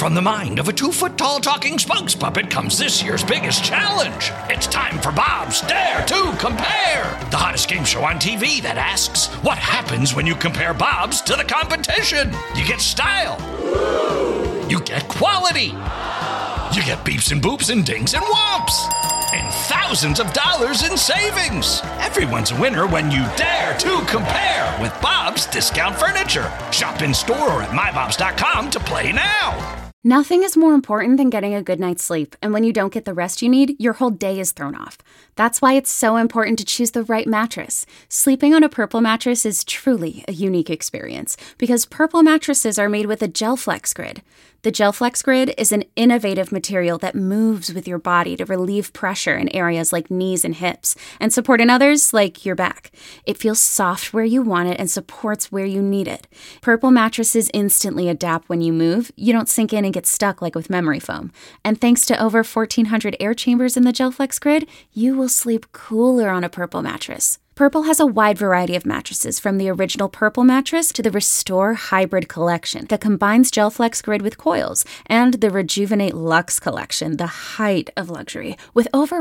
From the mind of a 2-foot-tall talking spokes puppet comes this year's biggest challenge. It's time for Bob's Dare to Compare, the hottest game show on TV that asks, what happens when you compare Bob's to the competition? You get style. You get quality. You get beeps and boops and dings and whomps. And thousands of dollars in savings. Everyone's a winner when you dare to compare with Bob's Discount Furniture. Shop in store or at mybobs.com to play now. Nothing is more important than getting a good night's sleep, and when you don't get the rest you need, your whole day is thrown off. That's why it's so important to choose the right mattress. Sleeping on a Purple mattress is truly a unique experience, because Purple mattresses are made with a GelFlex Grid. The GelFlex Grid is an innovative material that moves with your body to relieve pressure in areas like knees and hips, and support in others like your back. It feels soft where you want it and supports where you need it. Purple mattresses instantly adapt when you move. You don't sink in and get stuck like with memory foam. And thanks to over 1,400 air chambers in the GelFlex Grid, you will sleep cooler on a Purple mattress. Purple has a wide variety of mattresses, from the original Purple mattress to the Restore Hybrid collection that combines GelFlex Grid with coils, and the Rejuvenate Luxe collection, the height of luxury, with over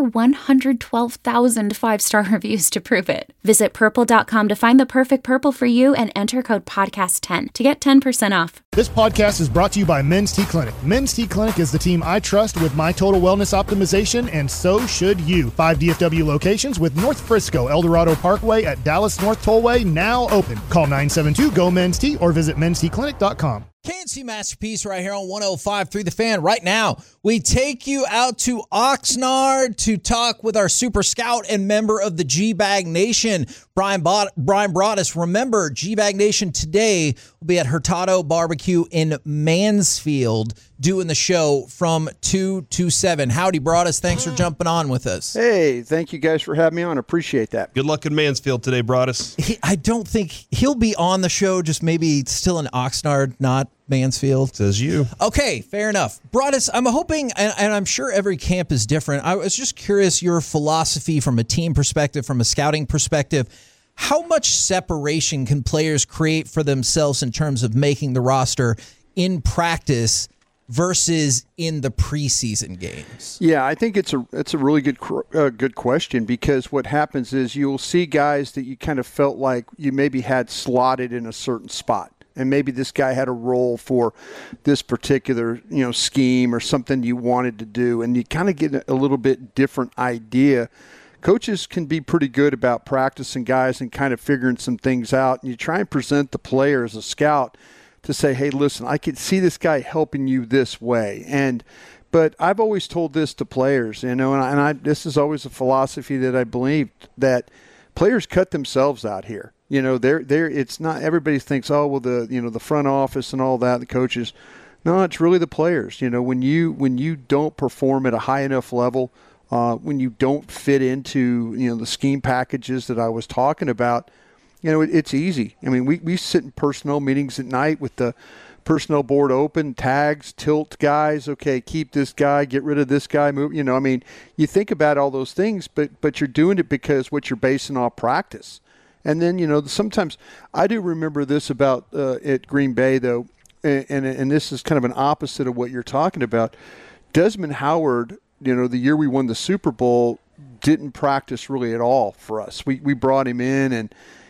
112,000 five-star reviews to prove it. Visit purple.com to find the perfect Purple for you and enter code podcast10 to get 10% off. This podcast is brought to you by Men's T Clinic. Men's T Clinic is the team I trust with my total wellness optimization, and so should you. 5 DFW locations with North Frisco, El Dorado Parkway at Dallas North Tollway now open. Call 972-GO-MEN'S-T or visit mensteclinic.com. KNC Masterpiece right here on 105.3 The Fan. Right now, we take you out to Oxnard to talk with our super scout and member of the G-Bag Nation, Brian Broaddus. Remember, G-Bag Nation today will be at Hurtado Barbecue in Mansfield doing the show from 2 to 7. Howdy, Broaddus. Thanks for jumping on with us. Hey, thank you guys for having me on. Appreciate that. Good luck in Mansfield today, Broaddus. I don't think he'll be on the show, just maybe still in Oxnard, not Mansfield. Says you. Okay, fair enough. Broaddus, I'm hoping, and I'm sure every camp is different, I was just curious your philosophy from a team perspective, from a scouting perspective. How much separation can players create for themselves in terms of making the roster in practice versus in the preseason games? Yeah, I think it's a really good question, because what happens is you'll see guys that you kind of felt like you maybe had slotted in a certain spot. And maybe this guy had a role for this particular, scheme or something you wanted to do, and you kind of get a little bit different idea. Coaches can be pretty good about practicing guys and kind of figuring some things out, and you try and present the player as a scout to say, hey, listen, I could see this guy helping you this way. But I've always told this to players, and this is always a philosophy that I believe, that players cut themselves out here. It's not, everybody thinks, oh, well, the front office and all that, the coaches. No, it's really the players. When you don't perform at a high enough level, when you don't fit into, the scheme packages that I was talking about, it's easy. I mean, we sit in personnel meetings at night with the personnel board open, tags, tilt guys. Okay, keep this guy, get rid of this guy, move. You think about all those things, but you're doing it because what you're basing off practice. And then, sometimes I do remember this about at Green Bay, though, and this is kind of an opposite of what you're talking about. Desmond Howard, the year we won the Super Bowl, didn't practice really at all for us. We brought him in, and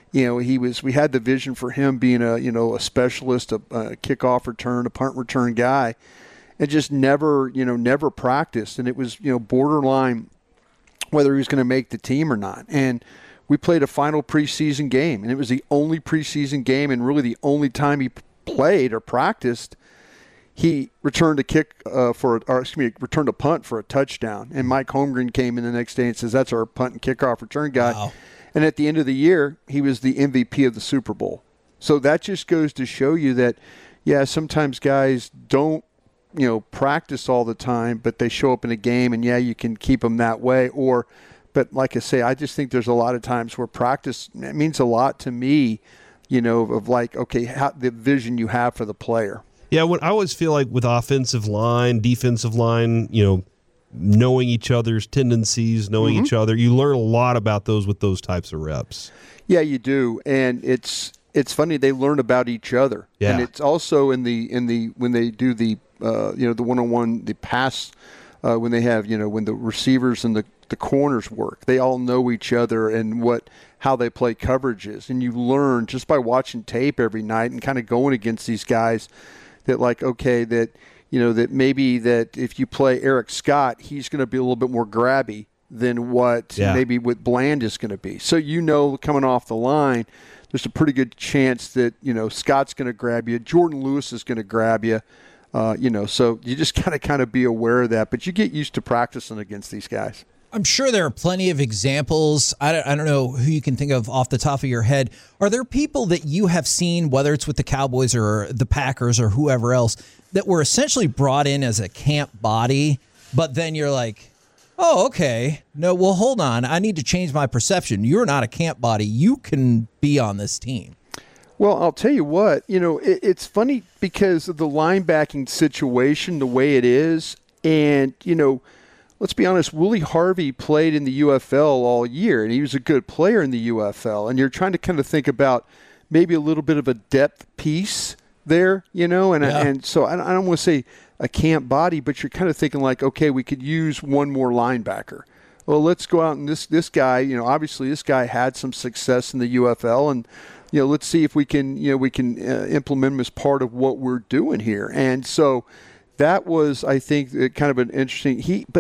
we had the vision for him being a specialist, a kickoff return, a punt return guy, and just never practiced. And it was borderline whether he was going to make the team or not. And we played a final preseason game, and it was the only preseason game and really the only time he played or practiced. He returned returned a punt for a touchdown, and Mike Holmgren came in the next day and says, that's our punt and kickoff return guy. Wow. And at the end of the year, he was the MVP of the Super Bowl. So that just goes to show you that, yeah, sometimes guys don't, practice all the time, but they show up in a game, and yeah, you can keep them that way. But like I say, I just think there's a lot of times where practice means a lot to me, of like, okay, the vision you have for the player. Yeah, I always feel like with offensive line, defensive line, knowing each other's tendencies, knowing each other, you learn a lot about those with those types of reps. Yeah, you do, and it's funny, they learn about each other. Yeah. And it's also in the when they do the the one-on-one, the pass when they have, when the receivers and the corners work. They all know each other and how they play coverages. And you learn just by watching tape every night and kind of going against these guys that that maybe that if you play Eric Scott, he's going to be a little bit more grabby than what Bland is going to be. So coming off the line, there's a pretty good chance that, Scott's going to grab you. Jordan Lewis is going to grab you. So you just got to kind of be aware of that. But you get used to practicing against these guys. I'm sure there are plenty of examples. I don't know who you can think of off the top of your head. Are there people that you have seen, whether it's with the Cowboys or the Packers or whoever else, that were essentially brought in as a camp body, but then you're like, oh, okay. No, well, hold on. I need to change my perception. You're not a camp body. You can be on this team. Well, I'll tell you what, it's funny because of the linebacking situation, the way it is. And, let's be honest, Willie Harvey played in the UFL all year, and he was a good player in the UFL. And you're trying to kind of think about maybe a little bit of a depth piece there, and so I don't want to say a camp body, but you're kind of thinking like, okay, we could use one more linebacker. Well, let's go out and this guy, obviously this guy had some success in the UFL, and let's see if we can implement him as part of what we're doing here. And so that was, I think, kind of an interesting.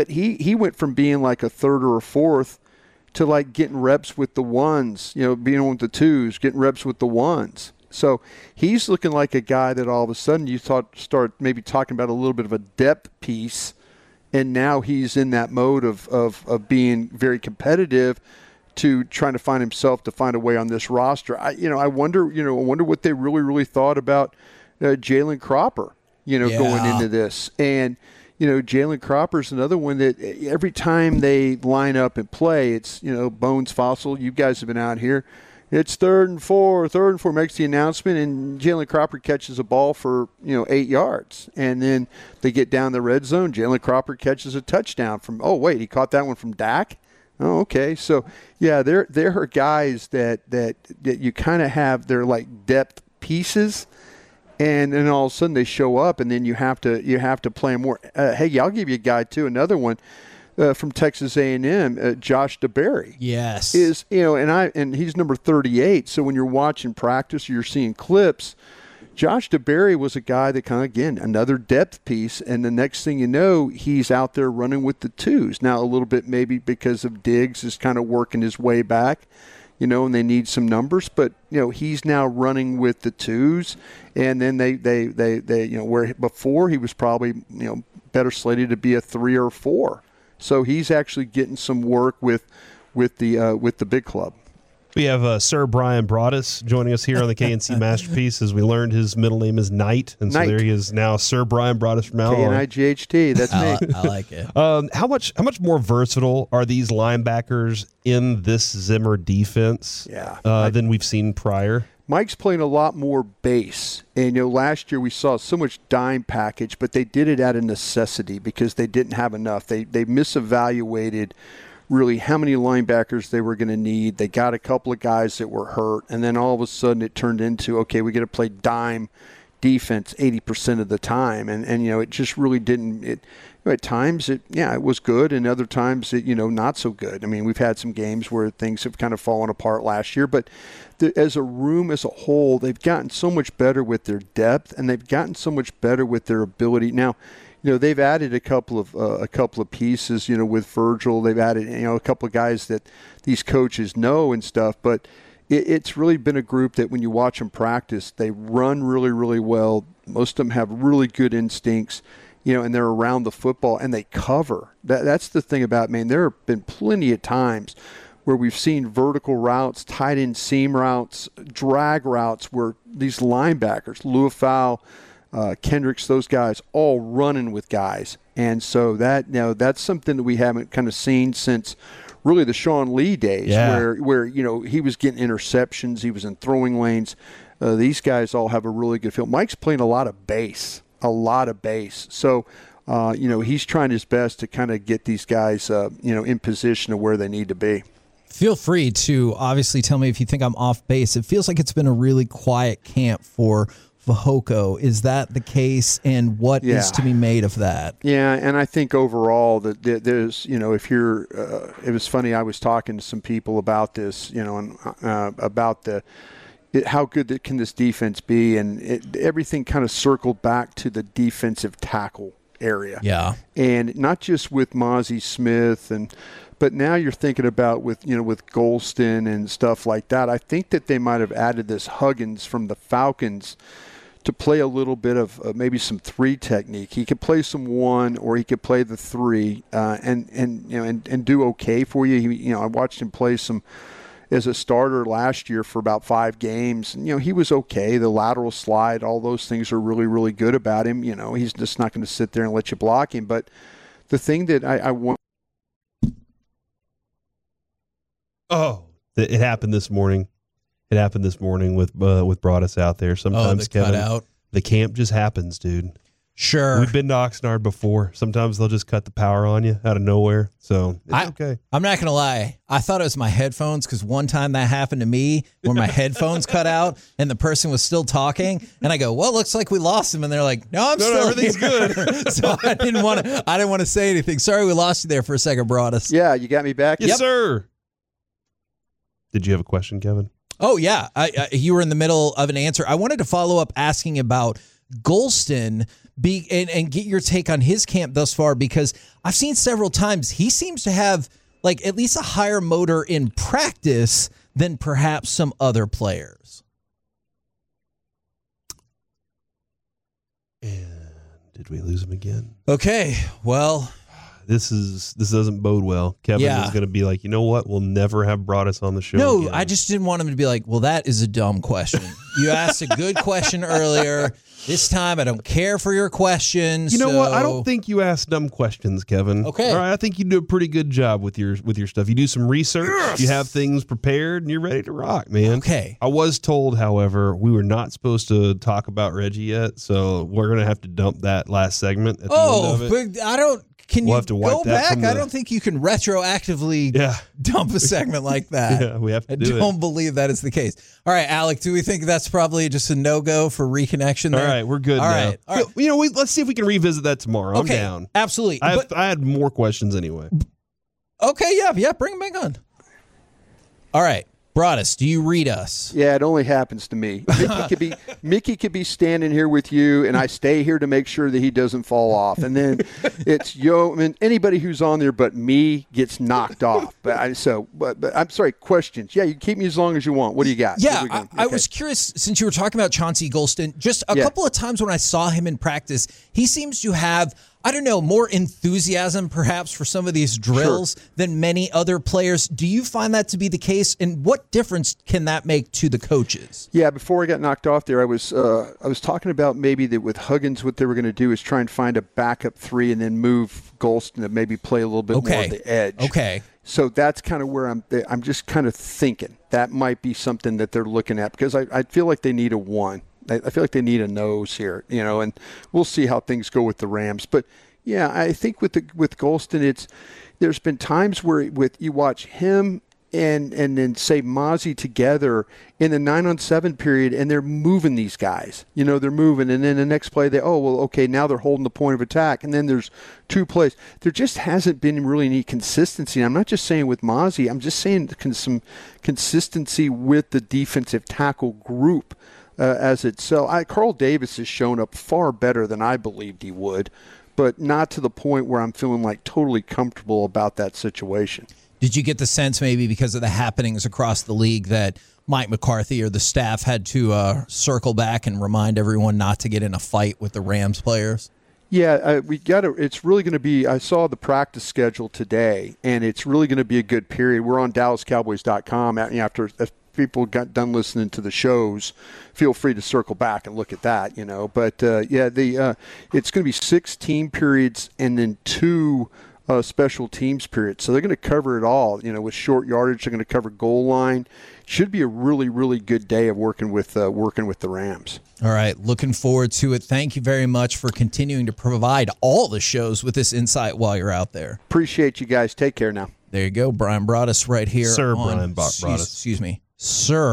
He went from being like a third or a fourth to like getting reps with the ones, being with the twos, getting reps with the ones. So he's looking like a guy that all of a sudden you start maybe talking about a little bit of a depth piece, and now he's in that mode of being very competitive to trying to find himself to find a way on this roster. I wonder what they really thought about Jalen Cropper, going into this. And Jalen Cropper's another one that every time they line up and play, it's Bones Fossil. You guys have been out here. It's third and four, makes the announcement, and Jalen Cropper catches a ball for 8 yards, and then they get down the red zone. Jalen Cropper catches a touchdown from. Oh wait, he caught that one from Dak. Oh, okay. So yeah, there are guys that you kind of have. They're like depth pieces, and then all of a sudden they show up, and then you have to play them more. Hey, I'll give you a guy too. Another one. From Texas A&M, Josh DeBerry. Yes. Is and he's number 38. So when you're watching practice, you're seeing clips. Josh DeBerry was a guy that kind of, again, another depth piece, and the next thing you know, he's out there running with the twos. Now a little bit maybe because of Diggs is kind of working his way back, and they need some numbers, but he's now running with the twos, and then they where before he was probably better slated to be a 3 or 4. So he's actually getting some work with the big club. We have Sir Brian Broaddus joining us here on the KNC Masterpiece. As we learned, his middle name is Knight, and so there he is now, Sir Brian Broaddus from now on. K-N-I-G-H-T, that's me. I like it. How much more versatile are these linebackers in this Zimmer defense than we've seen prior? Mike's playing a lot more base. And, last year we saw so much dime package, but they did it out of necessity because they didn't have enough. They misevaluated really how many linebackers they were going to need. They got a couple of guys that were hurt, and then all of a sudden it turned into, okay, we got to play dime defense 80% of the time. And it just really didn't at times it was good, and other times it not so good. I mean, we've had some games where things have kind of fallen apart last year, but as a room as a whole, they've gotten so much better with their depth, and they've gotten so much better with their ability. Now, they've added a couple of pieces, with Virgil. They've added a couple of guys that these coaches know and stuff, but it's really been a group that when you watch them practice, they run really, really well. Most of them have really good instincts. And they're around the football, and they cover. That's the thing about, there have been plenty of times where we've seen vertical routes, tight end seam routes, drag routes, where these linebackers, Luafau, Kendricks, those guys, all running with guys. And so that's something that we haven't kind of seen since really the Sean Lee days, where he was getting interceptions, he was in throwing lanes. These guys all have a really good feel. Mike's playing a lot of base. So, he's trying his best to kind of get these guys, in position of where they need to be. Feel free to obviously tell me if you think I'm off base. It feels like it's been a really quiet camp for Fehoko. Is that the case, and what is to be made of that? Yeah, and I think overall that there's, if you're, it was funny, I was talking to some people about this, and about how good can this defense be, and everything kind of circled back to the defensive tackle area. Yeah. And not just with Mozzie Smith, but now you're thinking about with Golston and stuff like that. I think that they might have added this Huggins from the Falcons to play a little bit of maybe some 3 technique. He could play some 1, or he could play the 3, and do okay for you. I watched him play some as a starter last year for about 5 games. And, he was okay. The lateral slide, all those things are really, really good about him. He's just not going to sit there and let you block him. But the thing that I want. Oh, it happened this morning. It happened this morning with Broadus out there. Sometimes, Kevin, the camp just happens, dude. Sure. We've been to Oxnard before. Sometimes they'll just cut the power on you out of nowhere. So it's okay. I'm not going to lie. I thought it was my headphones, because one time that happened to me where my headphones cut out and the person was still talking. And I go, well, looks like we lost him. And they're like, no, everything's here. good. So I didn't want to say anything. Sorry we lost you there for a second, Broadus. Yeah, you got me back? Yes, sir. Did you have a question, Kevin? Oh, yeah. You were in the middle of an answer. I wanted to follow up asking about Golston and get your take on his camp thus far, because I've seen several times he seems to have at least a higher motor in practice than perhaps some other players. And did we lose him again? Okay, well, this doesn't bode well. Kevin is going to be like, you know what? We'll never have brought us on the show. No, again. I just didn't want him to be like, well, that is a dumb question. You asked a good question earlier. This time, I don't care for your questions. You know what? I don't think you ask dumb questions, Kevin. Okay. All right, I think you do a pretty good job with your stuff. You do some research. Yes. You have things prepared, and you're ready to rock, man. Okay. I was told, however, we were not supposed to talk about Reggie yet, so we're going to have to dump that last segment at the end of it. But I don't. Can we'll you have to wipe go that back? I don't think you can retroactively dump a segment like that. Yeah, we have to do it. I don't believe that is the case. All right, Alec, do we think that's probably just a no-go for reconnection there? All right, we're good now. All right. Let's see if we can revisit that tomorrow. Okay, I'm down. Absolutely. I had more questions anyway. Okay, yeah, bring them back on. All right. Broadus, do you read us? Yeah, it only happens to me. Mickey could be standing here with you, and I stay here to make sure that he doesn't fall off. And then it's anybody who's on there but me gets knocked off. But I'm sorry, questions. Yeah, you can keep me as long as you want. What do you got? Yeah, I was curious, since you were talking about Chauncey Golston, just a couple of times when I saw him in practice, he seems to have, I don't know, more enthusiasm perhaps for some of these drills than many other players. Do you find that to be the case? And what difference can that make to the coaches? Yeah, before I got knocked off there, I was talking about maybe that with Huggins, what they were going to do is try and find a backup 3 and then move Golston to maybe play a little bit more at the edge. Okay. So that's kind of where I'm just kind of thinking that might be something that they're looking at, because I feel like they need a 1. I feel like they need a nose here, and we'll see how things go with the Rams. But yeah, I think with Golston, there's been times where you watch him and then say Mozzie together in the 9-on-7 period, and they're moving these guys. They're moving, and then the next play now they're holding the point of attack, and then there's 2 plays. There just hasn't been really any consistency. I'm not just saying with Mozzie. I'm just saying some consistency with the defensive tackle group. Carl Davis has shown up far better than I believed he would, but not to the point where I'm feeling like totally comfortable about that situation. Did you get the sense maybe because of the happenings across the league that Mike McCarthy or the staff had to circle back and remind everyone not to get in a fight with the Rams players? Yeah, it's really going to be, I saw the practice schedule today, and it's really going to be a good period. We're on DallasCowboys.com after people got done listening to the shows. Feel free to circle back and look at that, But it's going to be 6 team periods and then 2 special teams periods. So they're going to cover it all. With short yardage, they're going to cover goal line. Should be a really, really good day of working with the Rams. All right, looking forward to it. Thank you very much for continuing to provide all the shows with this insight while you're out there. Appreciate you guys. Take care now. There you go, Brian Broadus right here. Brian Broadus. Excuse me. Sir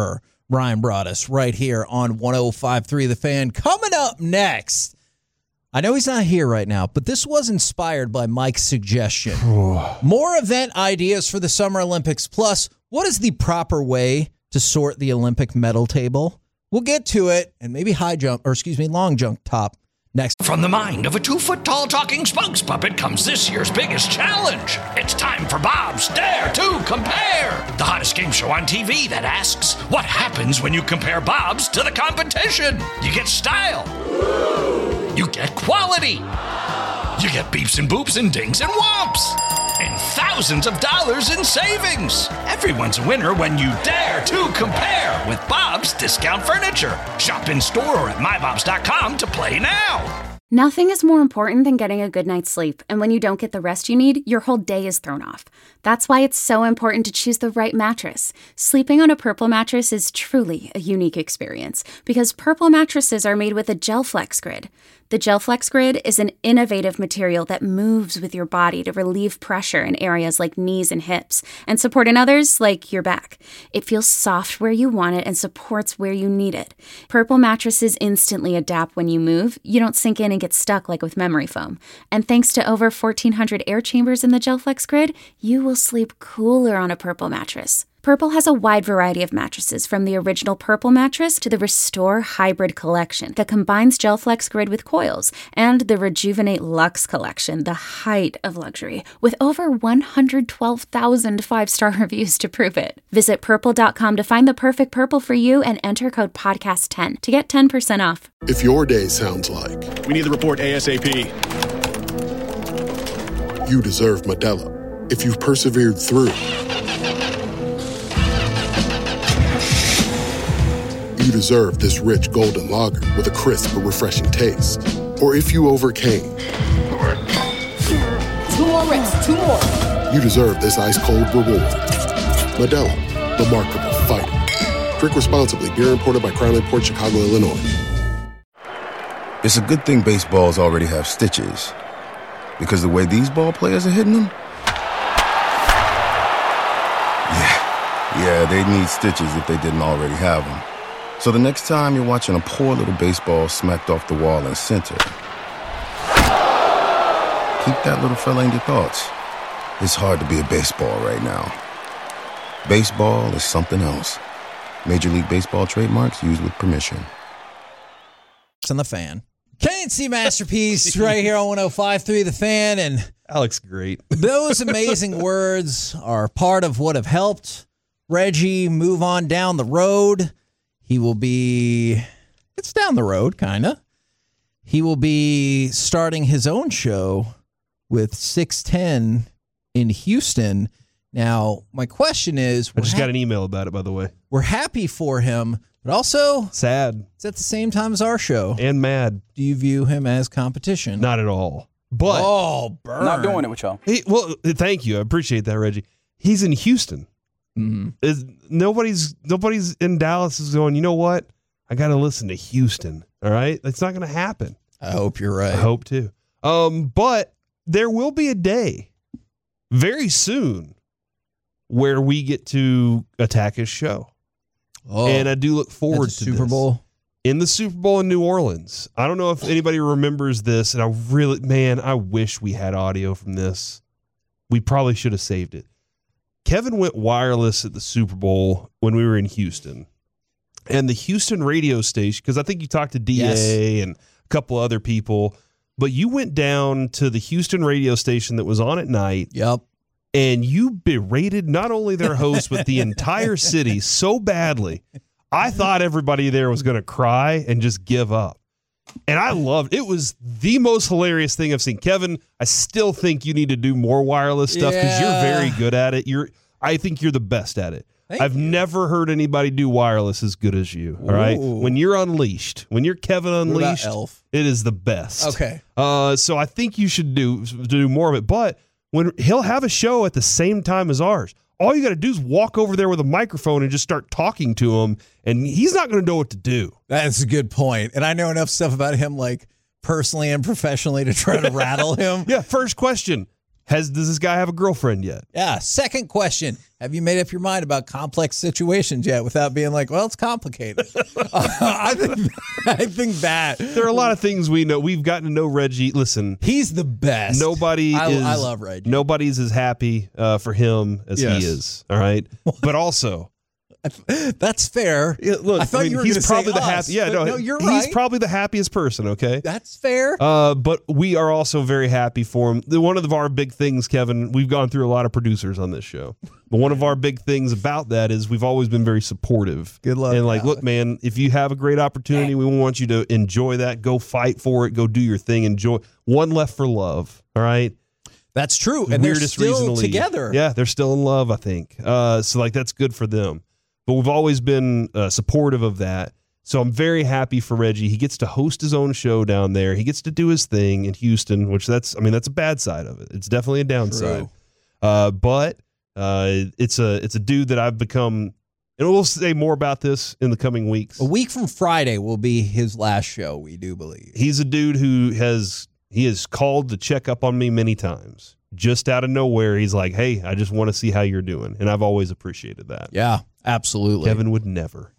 Brian Broaddus right here on 105.3 The Fan. Coming up next, I know he's not here right now, but this was inspired by Mike's suggestion. More event ideas for the Summer Olympics. Plus, what is the proper way to sort the Olympic medal table? We'll get to it, and maybe long jump top next. From the mind of a 2-foot-tall talking spokes puppet comes this year's biggest challenge. It's time for Bob's Dare to Compare, the hottest game show on TV that asks, what happens when you compare Bobs to the competition? You get style. You get quality. You get beeps and boops and dings and whomps. And thousands of dollars in savings. Everyone's a winner when you dare to compare with Bob's Discount Furniture. Shop in store or at mybobs.com to play now. Nothing is more important than getting a good night's sleep, and when you don't get the rest you need, your whole day is thrown off. That's why it's so important to choose the right mattress. Sleeping on a Purple mattress is truly a unique experience, because Purple mattresses are made with a GelFlex Grid. The GelFlex Grid is an innovative material that moves with your body to relieve pressure in areas like knees and hips, and support in others like your back. It feels soft where you want it and supports where you need it. Purple mattresses instantly adapt when you move. You don't sink in and get stuck like with memory foam. And thanks to over 1,400 air chambers in the GelFlex Grid, you will sleep cooler on a Purple mattress. Purple has a wide variety of mattresses, from the original Purple mattress to the Restore Hybrid collection that combines GelFlex Grid with coils, and the Rejuvenate Luxe collection, the height of luxury, with over 112,000 five-star reviews to prove it. Visit purple.com to find the perfect Purple for you and enter code podcast10 to get 10% off. If your day sounds like, we need the report ASAP, you deserve Modelo. If you've persevered through, you deserve this rich golden lager with a crisp but refreshing taste. Or if you overcame. 2 more reps, 2 more. You deserve this ice-cold reward. Modelo, the Remarkable Fighter. Drink responsibly. Beer imported by Crown Imports, Chicago, Illinois. It's a good thing baseballs already have stitches. Because the way these ball players are hitting them? Yeah, they need stitches if they didn't already have them. So the next time you're watching a poor little baseball smacked off the wall in center, keep that little fella in your thoughts. It's hard to be a baseball right now. Baseball is something else. Major League Baseball trademarks used with permission. On The Fan. K&C Masterpiece right here on 105.3 The Fan. And Alex, great. Those amazing words are part of what have helped Reggie move on down the road. He will be, it's down the road, kind of. He will be starting his own show with 610 in Houston. Now, my question is... I just got an email about it, by the way. We're happy for him, but also... sad. It's at the same time as our show. And mad. Do you view him as competition? Not at all. But... Oh, burn. Not doing it with y'all. Well, thank you. I appreciate that, Reggie. He's in Houston. Mm-hmm. Nobody's in Dallas is going, you know what? I got to listen to Houston. All right? That's not going to happen. I hope you're right. I hope too. But there will be a day very soon where we get to attack his show. Oh, and I do look forward to Super Bowl. In the Super Bowl in New Orleans. I don't know if anybody remembers this, and I wish we had audio from this. We probably should have saved it. Kevin went wireless at the Super Bowl when we were in Houston. And the Houston radio station, because I think you talked to DA and a couple other people, but you went down to the Houston radio station that was on at night. Yep. And you berated not only their host, but the entire city so badly. I thought everybody there was going to cry and just give up. And I loved it. It was the most hilarious thing I've seen. Kevin, I still think you need to do more wireless stuff because you're very good at it. I think you're the best at it. I've never heard anybody do wireless as good as you. All right. When you're unleashed, when you're Kevin Unleashed, it is the best. Okay. So I think you should do more of it. But when he'll have a show at the same time as ours, all you got to do is walk over there with a microphone and just start talking to him, and he's not going to know what to do. That's a good point. And I know enough stuff about him, like personally and professionally, to try to rattle him. Yeah, first question. Does this guy have a girlfriend yet? Yeah. Second question. Have you made up your mind about complex situations yet without being like, well, it's complicated? I think that. There are a lot of things we know. We've gotten to know Reggie. Listen. He's the best. I love Reggie. Nobody's as happy for him as he is. All right. But also. That's fair. Yeah, look, I thought you were he's probably say the us, happiest. Yeah, no, you're right. He's probably the happiest person. Okay, that's fair. But we are also very happy for him. One of our big things, Kevin, we've gone through a lot of producers on this show, but one of our big things about that is we've always been very supportive. Good luck. And look, man, if you have a great opportunity, we want you to enjoy that. Go fight for it. Go do your thing. Enjoy. One left for love. All right. That's true. And they're still together. Yeah, they're still in love, I think. So that's good for them. But we've always been supportive of that. So I'm very happy for Reggie. He gets to host his own show down there. He gets to do his thing in Houston, which that's a bad side of it. It's definitely a downside. But it's a dude that I've become, and we'll say more about this in the coming weeks. A week from Friday will be his last show, we do believe. He's a dude who has called to check up on me many times. Just out of nowhere, he's like, hey, I just want to see how you're doing. And I've always appreciated that. Yeah, absolutely. Kevin would never.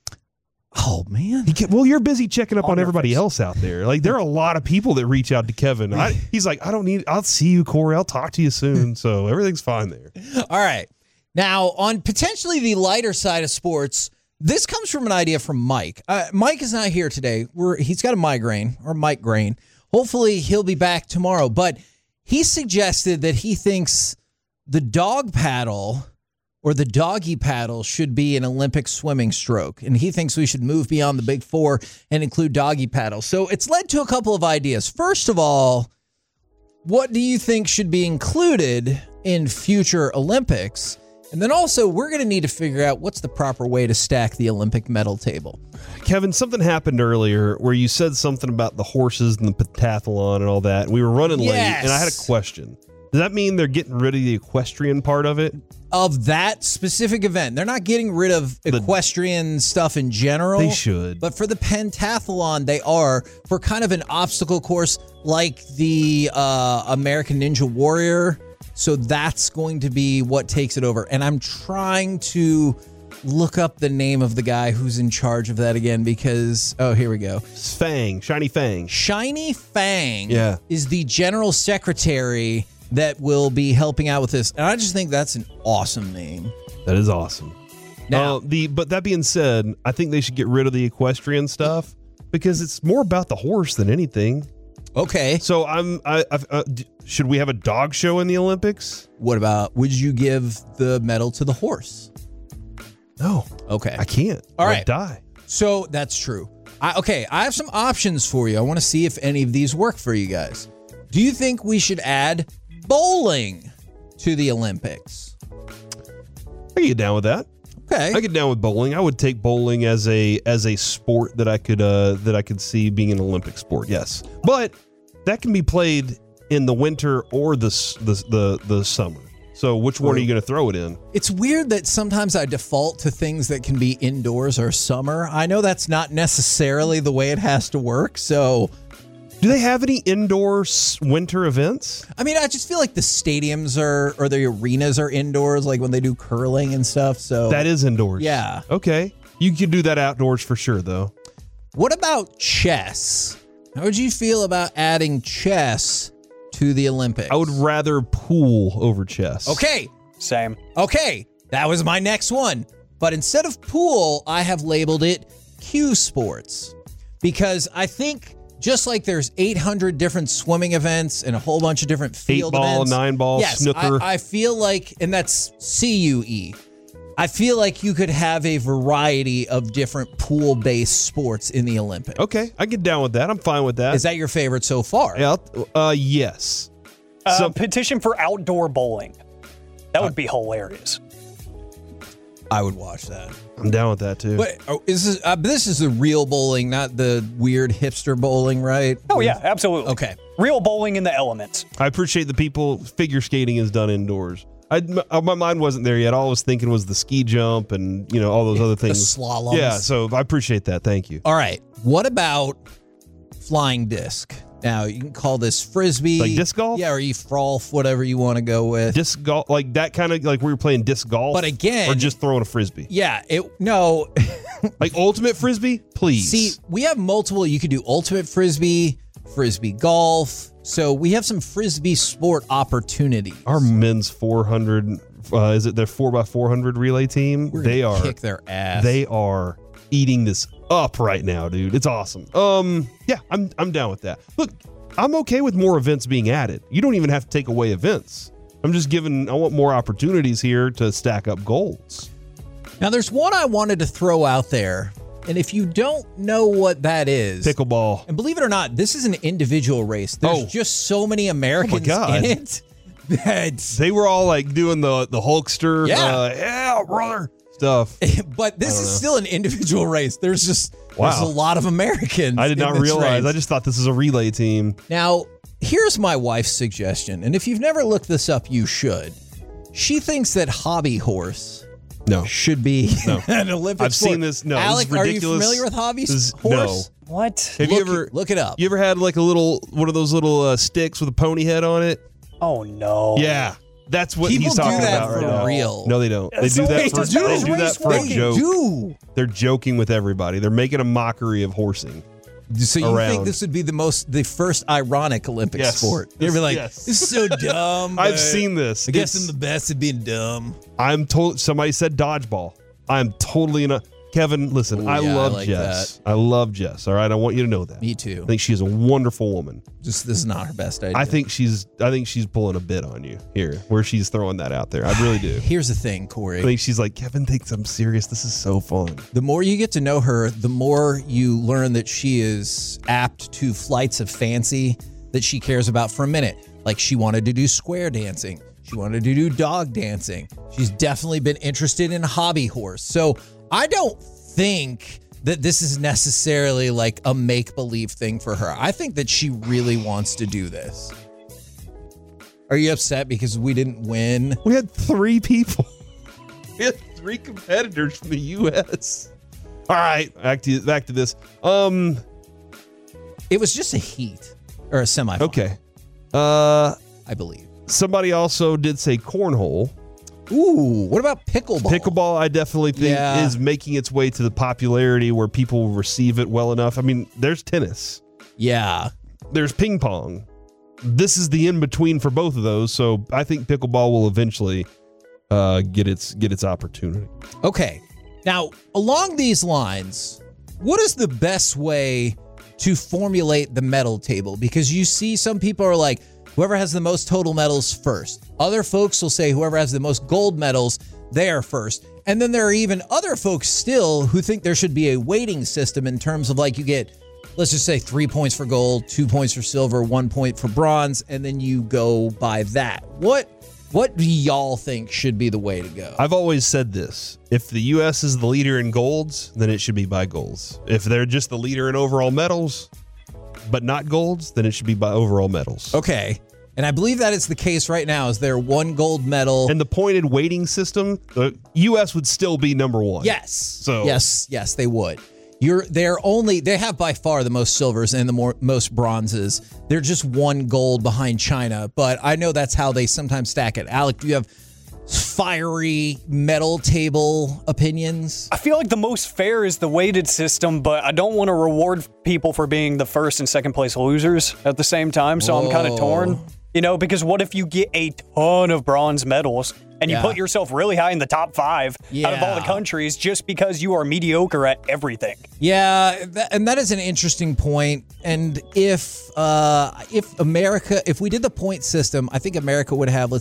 Oh, man. You're busy checking up on everybody else out there. There are a lot of people that reach out to Kevin. He's like, I'll see you, Corey. I'll talk to you soon. So everything's fine there. All right. Now, on potentially the lighter side of sports, this comes from an idea from Mike. Mike is not here today. He's got a migraine. Hopefully, he'll be back tomorrow. But he suggested that he thinks the dog paddle or the doggy paddle should be an Olympic swimming stroke. And he thinks we should move beyond the big four and include doggy paddle. So it's led to a couple of ideas. First of all, what do you think should be included in future Olympics? And then also, we're going to need to figure out what's the proper way to stack the Olympic medal table. Kevin, something happened earlier where you said something about the horses and the pentathlon and all that. And we were running late, and I had a question. Does that mean they're getting rid of the equestrian part of it? Of that specific event. They're not getting rid of equestrian stuff in general. They should. But for the pentathlon, they are. For kind of an obstacle course like the American Ninja Warrior. So that's going to be what takes it over. And I'm trying to look up the name of the guy who's in charge of that again because, here we go. Shiny Fang. Shiny Fang yeah. is the general secretary that will be helping out with this. And I just think that's an awesome name. That is awesome. Now, but that being said, I think they should get rid of the equestrian stuff because it's more about the horse than anything. Okay. So should we have a dog show in the Olympics? What about, would you give the medal to the horse? No. Okay. I can't. All right. I'd die. So that's true. I have some options for you. I want to see if any of these work for you guys. Do you think we should add bowling to the Olympics? I get down with that. Okay. I get down with bowling. I would take bowling as a sport that I could see being an Olympic sport. Yes, but that can be played in the winter or the summer. So which one are you going to throw it in? It's weird that sometimes I default to things that can be indoors or summer. I know that's not necessarily the way it has to work. So, do they have any indoor winter events? I mean, I just feel like the stadiums or the arenas are indoors, like when they do curling and stuff. So that is indoors. Yeah. Okay. You can do that outdoors for sure, though. What about chess? How would you feel about adding chess to the Olympics? I would rather pool over chess. Okay. Same. Okay. That was my next one. But instead of pool, I have labeled it cue sports. Because I think just like there's 800 different swimming events and a whole bunch of different field 8-ball, events. 9-ball, yes, snooker. I feel like, and that's CUE. I feel like you could have a variety of different pool-based sports in the Olympics. Okay, I get down with that. I'm fine with that. Is that your favorite so far? Yeah, yes. Petition for outdoor bowling. That would be hilarious. I would watch that. I'm down with that too. But this is the real bowling, not the weird hipster bowling, right? Oh yeah, absolutely. Okay. Real bowling in the elements. I appreciate the people. Figure skating is done indoors. My mind wasn't there yet. All I was thinking was the ski jump and all those other things. The slaloms. Yeah, so I appreciate that. Thank you. All right. What about flying disc? Now, you can call this frisbee. Like disc golf? Yeah, or frolf, whatever you want to go with. Disc golf, like that kind of, like we were playing disc golf. But again... Or just throwing a frisbee. Yeah, no. Like ultimate frisbee? Please. See, we have multiple. You could do ultimate frisbee, frisbee golf. So we have some frisbee sport opportunities. Our men's 400, is it their 4x400 relay team? They are kick their ass. They are eating this up right now, dude. It's awesome. Yeah, I'm down with that. Look, I'm okay with more events being added. You don't even have to take away events. I want more opportunities here to stack up golds. Now, there's one I wanted to throw out there, and if you don't know what that is... Pickleball. And believe it or not, this is an individual race. There's just so many Americans in it. They were all like doing the Hulkster, yeah, brother stuff. But this is still an individual race. There's a lot of Americans. I did not realize. I just thought this was a relay team. Now, here's my wife's suggestion, and if you've never looked this up, you should. She thinks that hobby horse should be an Olympic I've sport. seen this. No, Alec, this is ridiculous. Are you familiar with hobby horse? No. What? Have you ever look it up? You ever had like one of those little sticks with a pony head on it? Oh no. Yeah. That's what People he's talking do that about for right now. real. No, they don't. They do that for a joke. They're joking with everybody. They're making a mockery of horsing. So you think this would be the first ironic Olympic sport? You'd be like, this is so dumb. I've seen this. I guess I'm the best at being dumb. I'm told somebody said dodgeball. I'm totally in a Kevin, listen, I love Jess. That. I love Jess. All right. I want you to know that. Me too. I think she's a wonderful woman. Just this is not her best idea. I think she's pulling a bit on you here, where she's throwing that out there. I really do. Here's the thing, Corey. I think she's like, Kevin thinks I'm serious. This is so fun. The more you get to know her, the more you learn that she is apt to flights of fancy that she cares about for a minute. Like she wanted to do square dancing. She wanted to do dog dancing. She's definitely been interested in hobby horse. So I don't think that this is necessarily like a make-believe thing for her. I think that she really wants to do this. Are you upset because we didn't win? We had 3 people. We had 3 competitors from the U.S. All right, back to this. It was just a heat or a semifinal. Okay. I believe. Somebody also did say cornhole. Ooh, what about pickleball? Pickleball, I definitely think is making its way to the popularity where people will receive it well enough. I mean, there's tennis. Yeah. There's ping pong. This is the in-between for both of those, so I think pickleball will eventually get its opportunity. Okay. Now, along these lines, what is the best way to formulate the medal table? Because you see some people are like, whoever has the most total medals first. Other folks will say whoever has the most gold medals, they are first. And then there are even other folks still who think there should be a weighting system in terms of like you get, let's just say 3 points for gold, 2 points for silver, 1 point for bronze, and then you go by that. What do y'all think should be the way to go? I've always said this. If the U.S. is the leader in golds, then it should be by golds. If they're just the leader in overall medals, but not golds, then it should be by overall medals. Okay. And I believe that is the case right now. Is there 1 gold medal? And the pointed weighting system, the U.S. would still be number 1. Yes. So yes, they would. They have by far the most silvers and the most bronzes. They're just 1 gold behind China, but I know that's how they sometimes stack it. Alec, do you have fiery medal table opinions? I feel like the most fair is the weighted system, but I don't want to reward people for being the first and second place losers at the same time, so I'm kind of torn. You know, because what if you get a ton of bronze medals and you put yourself really high in the top 5 out of all the countries just because you are mediocre at everything? Yeah, and that is an interesting point. And if we did the point system, I think America would have,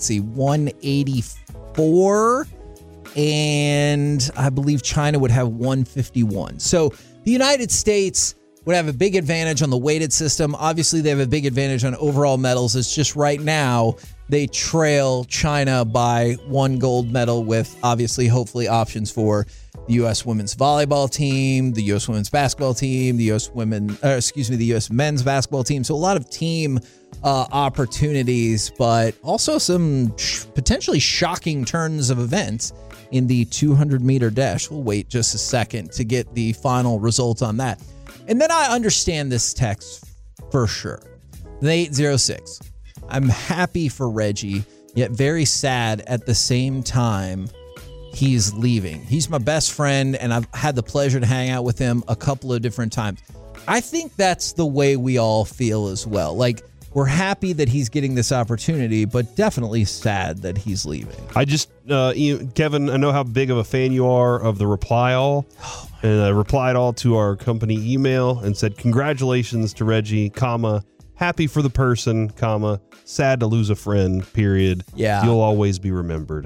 184, and I believe China would have 151. So the United States would have a big advantage on the weighted system. Obviously, they have a big advantage on overall medals. It's just right now they trail China by 1 gold medal with obviously, hopefully, options for the U.S. women's volleyball team, the U.S. women's basketball team, the U.S. men's basketball team. So a lot of team opportunities, but also some potentially shocking turns of events in the 200-meter dash. We'll wait just a second to get the final result on that. And then I understand this text for sure. The 806. I'm happy for Reggie, yet very sad at the same time he's leaving. He's my best friend, and I've had the pleasure to hang out with him a couple of different times. I think that's the way we all feel as well. Like, we're happy that he's getting this opportunity, but definitely sad that he's leaving. I just, Kevin, I know how big of a fan you are of the Reply All. And I replied all to our company email and said, congratulations to Reggie, comma, happy for the person, comma, sad to lose a friend, period. Yeah. You'll always be remembered.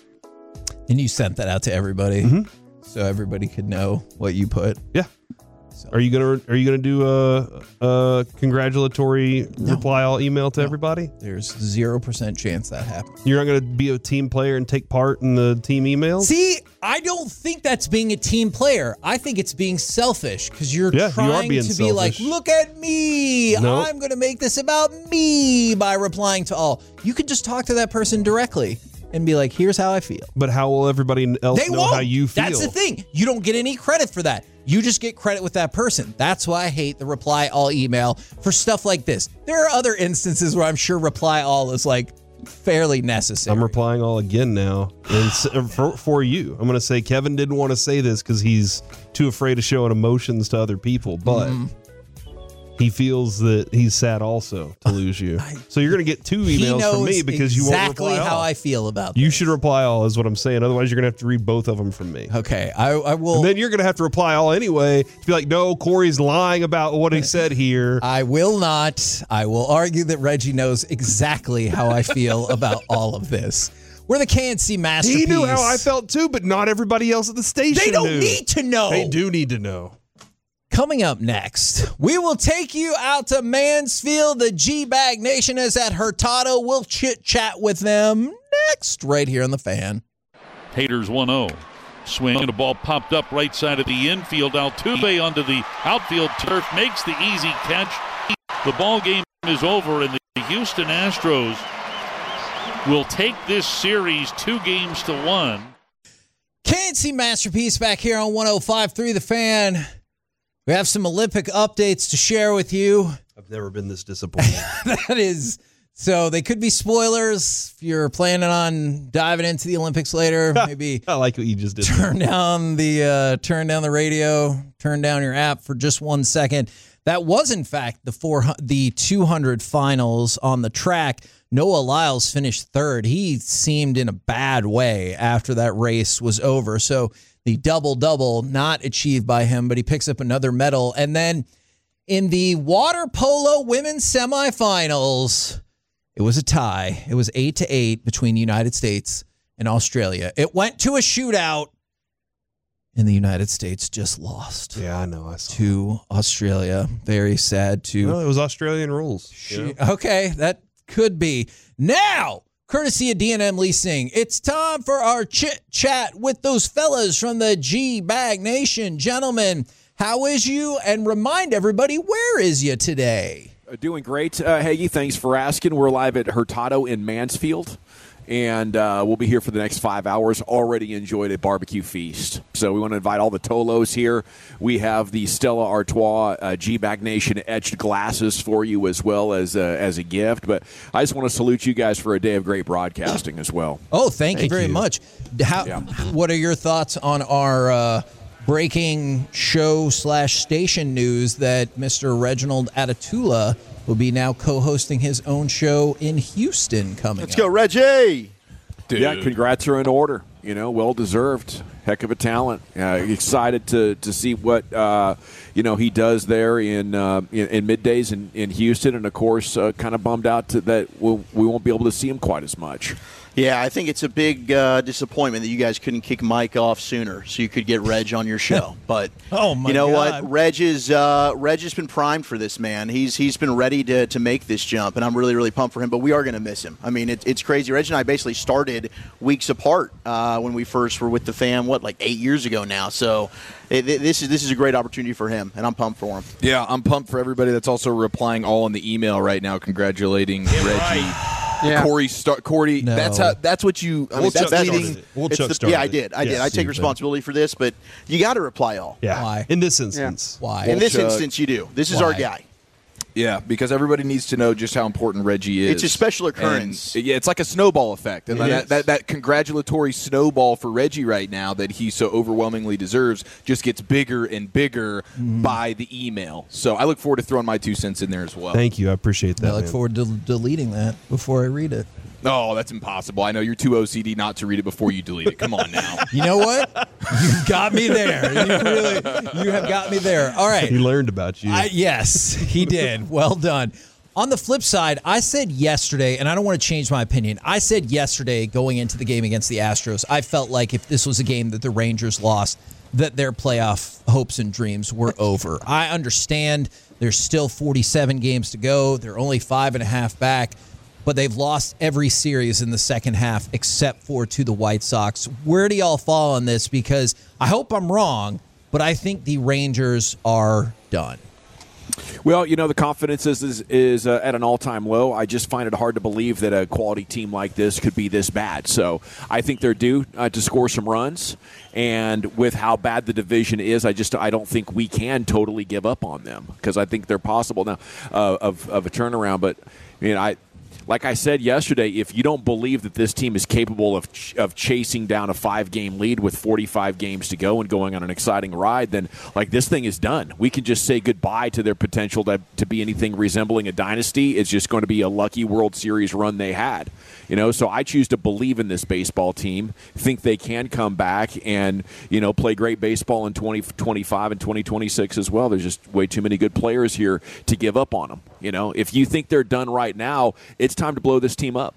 And you sent that out to everybody so everybody could know what you put. Yeah. So. Are you gonna do a congratulatory reply all email to everybody? There's 0% chance that happens. You're not gonna be a team player and take part in the team emails? See, I don't think that's being a team player. I think it's being selfish because you're trying to be like, look at me. Nope. I'm gonna make this about me by replying to all. You could just talk to that person directly and be like, here's how I feel. But how will everybody else know how you feel? That's the thing. You don't get any credit for that. You just get credit with that person. That's why I hate the reply all email for stuff like this. There are other instances where I'm sure reply all is like fairly necessary. I'm replying all again now. And for you, I'm going to say Kevin didn't want to say this because he's too afraid of showing emotions to other people, but he feels that he's sad also to lose you. So you're going to get 2 emails from me because you won't reply all. Exactly how I feel about You should reply all is what I'm saying. Otherwise, you're going to have to read both of them from me. Okay, I will. And then you're going to have to reply all anyway to be like, no, Corey's lying about what he said here. I will not. I will argue that Reggie knows exactly how I feel about all of this. We're the KNC Masterpiece. He knew how I felt too, but not everybody else at the station They don't knew. need to know. They do need to know. Coming up next, we will take you out to Mansfield. The G-Bag Nation is at Hurtado. We'll chit-chat with them next, right here on The Fan. Haters 1-0. Swing and a ball popped up right side of the infield. Altuve onto the outfield turf makes the easy catch. The ball game is over, and the Houston Astros will take this series 2-1. KNC Masterpiece back here on 105.3 The Fan. We have some Olympic updates to share with you. I've never been this disappointed. That is, so they could be spoilers if you're planning on diving into the Olympics later. Maybe I like what you just did. Turn down the radio, turn down your app for just 1 second. That was, in fact, the 200 finals on the track. Noah Lyles finished third. He seemed in a bad way after that race was over. So the double-double not achieved by him, but he picks up another medal. And then in the water polo women's semifinals, it was a tie. It was 8-8 between the United States and Australia. It went to a shootout, and the United States just lost. Yeah, I know. I saw to Australia. Very sad to. Well, it was Australian rules. Okay, that could be. Now, courtesy of D&M Leasing, it's time for our chit-chat with those fellas from the G-Bag Nation. Gentlemen, how is you? And remind everybody, where is you today? Doing great, Hagee. Thanks for asking. We're live at Hurtado in Mansfield, and we'll be here for the next 5 hours. Already enjoyed a barbecue feast. So we want to invite all the Tolos here. We have the Stella Artois G-Bag Nation etched glasses for you as well as a gift. But I just want to salute you guys for a day of great broadcasting as well. Oh, thank you very much. What are your thoughts on our breaking show/station news that Mr. Reginald Atatula will be now co-hosting his own show in Houston coming Let's go, Reggie! Dude. Yeah, congrats are in order. Well-deserved. Heck of a talent. Excited to see what he does there in middays in Houston, and of course, kind of bummed out that we won't be able to see him quite as much. Yeah, I think it's a big disappointment that you guys couldn't kick Mike off sooner so you could get Reg on your show. But you know what? Reg has been primed for this, man. He's been ready to make this jump, and I'm really, really pumped for him. But we are going to miss him. I mean, it's crazy. Reg and I basically started weeks apart when we first were with the fam, like 8 years ago now. So this is a great opportunity for him, and I'm pumped for him. Yeah, I'm pumped for everybody that's also replying all in the email right now, congratulating Reggie. Right. Yeah. Corey. No. That's what you. I mean, that's leading. Yeah, I did. I take responsibility for this, but you got to reply all. Yeah. Why? In this instance. Why? In this instance, you do. This is our guy. Yeah, because everybody needs to know just how important Reggie is. It's a special occurrence. And, yeah, it's like a snowball effect. And It that congratulatory snowball for Reggie right now that he so overwhelmingly deserves just gets bigger and bigger by the email. So I look forward to throwing my 2 cents in there as well. Thank you. I appreciate that. I look forward to deleting that before I read it. Oh, that's impossible. I know you're too OCD not to read it before you delete it. Come on now. You know what? You've got me there. You have got me there. All right. He learned about you. Yes, he did. Well done. On the flip side, I said yesterday, and I don't want to change my opinion, I said yesterday going into the game against the Astros, I felt like if this was a game that the Rangers lost, that their playoff hopes and dreams were over. I understand there's still 47 games to go. They're only 5.5 back. But they've lost every series in the second half except for to the White Sox. Where do y'all fall on this? Because I hope I'm wrong, but I think the Rangers are done. Well, the confidence is at an all-time low. I just find it hard to believe that a quality team like this could be this bad. So I think they're due to score some runs. And with how bad the division is, I don't think we can totally give up on them because I think they're possible now of a turnaround. But like I said yesterday, if you don't believe that this team is capable of chasing down a 5-game lead with 45 games to go and going on an exciting ride, then this thing is done. We can just say goodbye to their potential to be anything resembling a dynasty. It's just going to be a lucky World Series run they had. So I choose to believe in this baseball team, think they can come back and, play great baseball in 2025 and 2026 as well. There's just way too many good players here to give up on them. If you think they're done right now, it's time to blow this team up.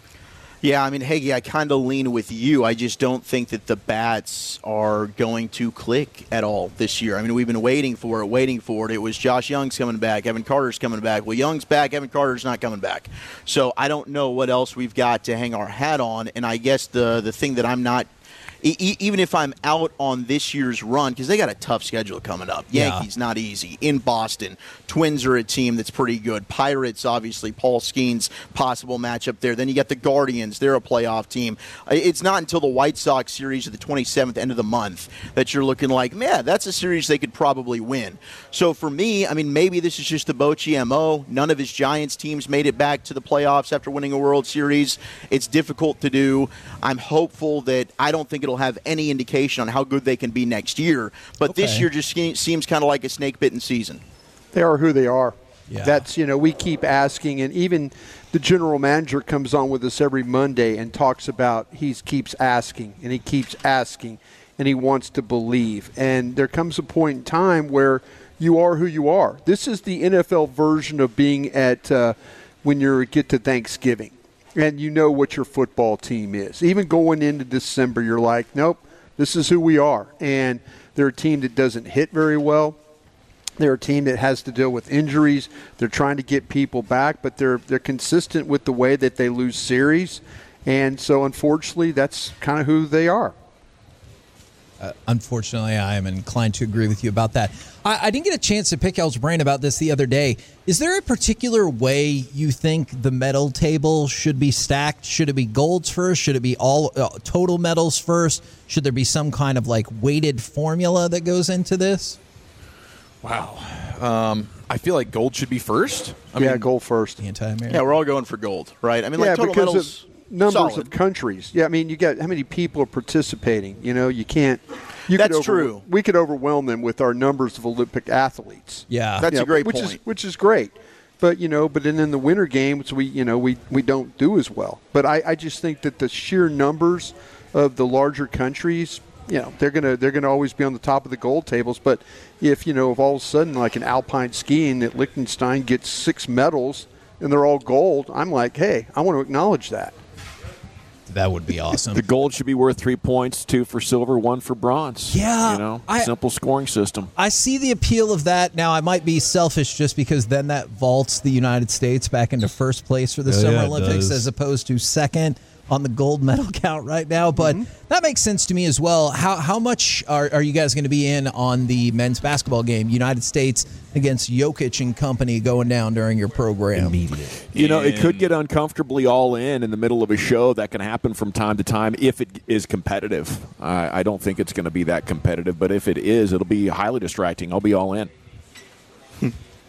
Yeah, I mean, Hagee, I kind of lean with you. I just don't think that the bats are going to click at all this year. I mean, we've been waiting for it. It was Josh Young's coming back. Evan Carter's coming back. Well, Young's back. Evan Carter's not coming back. So I don't know what else we've got to hang our hat on. And I guess the thing that I'm not – even if I'm out on this year's run, because they got a tough schedule coming up. Yankees, not easy. In Boston, Twins are a team that's pretty good. Pirates, obviously, Paul Skeens, possible matchup there. Then you got the Guardians. They're a playoff team. It's not until the White Sox series at the 27th, end of the month, that you're looking like, man, that's a series they could probably win. So for me, I mean, maybe this is just the Bochy MO. None of his Giants teams made it back to the playoffs after winning a World Series. It's difficult to do. I'm hopeful that I don't think it'll have any indication on how good they can be next year. But this year just seems kind of like a snake-bitten season. They are who they are. Yeah. That's, we keep asking, and even the general manager comes on with us every Monday and talks about he keeps asking, and he keeps asking, and he wants to believe. And there comes a point in time where you are who you are. This is the NFL version of being at when you get to Thanksgiving. And you know what your football team is. Even going into December, you're like, nope, this is who we are. And they're a team that doesn't hit very well. They're a team that has to deal with injuries. They're trying to get people back, but they're consistent with the way that they lose series. And so, unfortunately, that's kind of who they are. Unfortunately, I am inclined to agree with you about that. I didn't get a chance to pick y'all's brain about this the other day. Is there a particular way you think the medal table should be stacked? Should it be golds first? Should it be all total medals first? Should there be some kind of weighted formula that goes into this? Wow. I feel like gold should be first. I mean, gold first. Anti-American. Yeah, we're all going for gold, right? I mean, total because medals. Numbers of countries. Yeah, I mean, you got how many people are participating. You can't. That's true. We could overwhelm them with our numbers of Olympic athletes. Yeah, that's a great point. Which is great. But then in the winter games, we don't do as well. But I just think that the sheer numbers of the larger countries, they're gonna always be on the top of the gold tables. But if all of a sudden like in alpine skiing that Liechtenstein gets 6 medals and they're all gold, I'm like, hey, I want to acknowledge that. That would be awesome. The gold should be worth 3 points, 2 for silver, 1 for bronze. Yeah. Simple scoring system. I see the appeal of that. Now, I might be selfish just because then that vaults the United States back into first place for the Summer Olympics as opposed to second on the gold medal count right now. But that makes sense to me as well. How much are you guys going to be in on the men's basketball game, United States against Jokic and company going down during your program? Immediately. It could get uncomfortably all in the middle of a show. That can happen from time to time if it is competitive. I don't think it's going to be that competitive, but if it is, it'll be highly distracting. I'll be all in.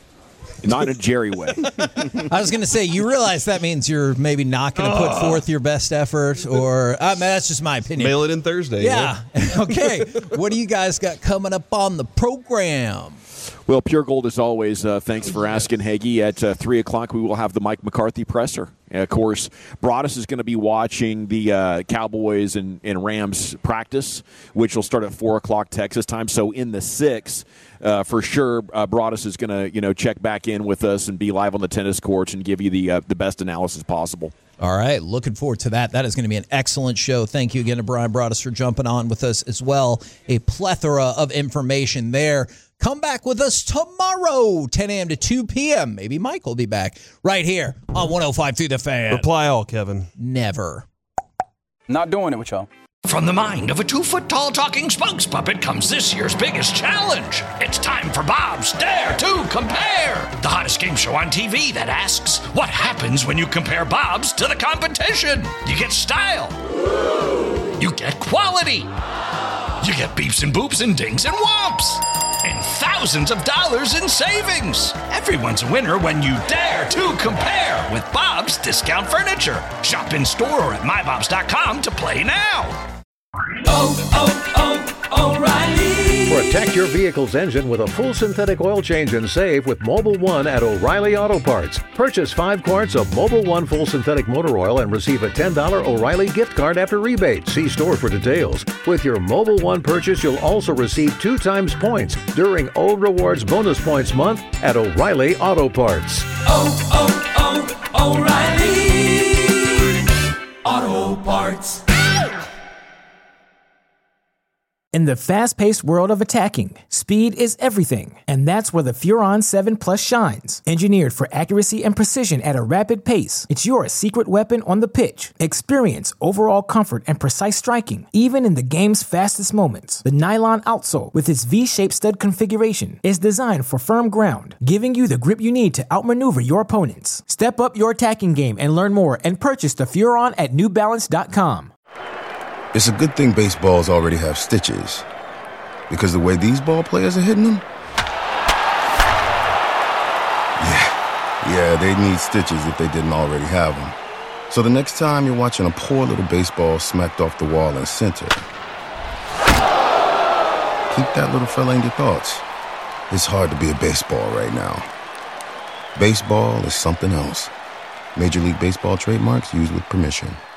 Not in a Jerry way. I was going to say, you realize that means you're maybe not going to put forth your best effort, or that's just my opinion. Mail it in Thursday. Yeah. Okay. What do you guys got coming up on the program? Well, Pure Gold, as always, thanks for asking, Hagee. At 3 o'clock, we will have the Mike McCarthy presser. And of course, Broadus is going to be watching the Cowboys and Rams practice, which will start at 4 o'clock Texas time. So in the 6, for sure, Broadus is going to check back in with us and be live on the tennis courts and give you the best analysis possible. All right, looking forward to that. That is going to be an excellent show. Thank you again to Brian Broadus for jumping on with us as well. A plethora of information there. Come back with us tomorrow, 10 a.m. to 2 p.m. Maybe Mike will be back right here on 105 through the Fan. Reply all, Kevin. Never. Not doing it with y'all. From the mind of a 2-foot-tall talking spokes puppet comes this year's biggest challenge. It's time for Bob's Dare to Compare, the hottest game show on TV that asks, what happens when you compare Bob's to the competition? You get style. You get quality. You get beeps and boops and dings and whomps. And thousands of dollars in savings. Everyone's a winner when you dare to compare with Bob's Discount Furniture. Shop in store or at mybobs.com to play now. O'Reilly. Protect your vehicle's engine with a full synthetic oil change and save with Mobil 1 at O'Reilly Auto Parts. Purchase 5 quarts of Mobil 1 full synthetic motor oil and receive a $10 O'Reilly gift card after rebate. See store for details. With your Mobil 1 purchase, you'll also receive 2 times points during O Rewards Bonus Points Month at O'Reilly Auto Parts. O'Reilly Auto Parts. In the fast-paced world of attacking, speed is everything, and that's where the Furon 7 Plus shines. Engineered for accuracy and precision at a rapid pace, it's your secret weapon on the pitch. Experience overall comfort and precise striking, even in the game's fastest moments. The nylon outsole, with its V-shaped stud configuration, is designed for firm ground, giving you the grip you need to outmaneuver your opponents. Step up your attacking game and learn more and purchase the Furon at NewBalance.com. It's a good thing baseballs already have stitches, because the way these ball players are hitting them, yeah, they need stitches if they didn't already have them. So the next time you're watching a poor little baseball smacked off the wall in center, keep that little fella in your thoughts. It's hard to be a baseball right now. Baseball is something else. Major League Baseball trademarks used with permission.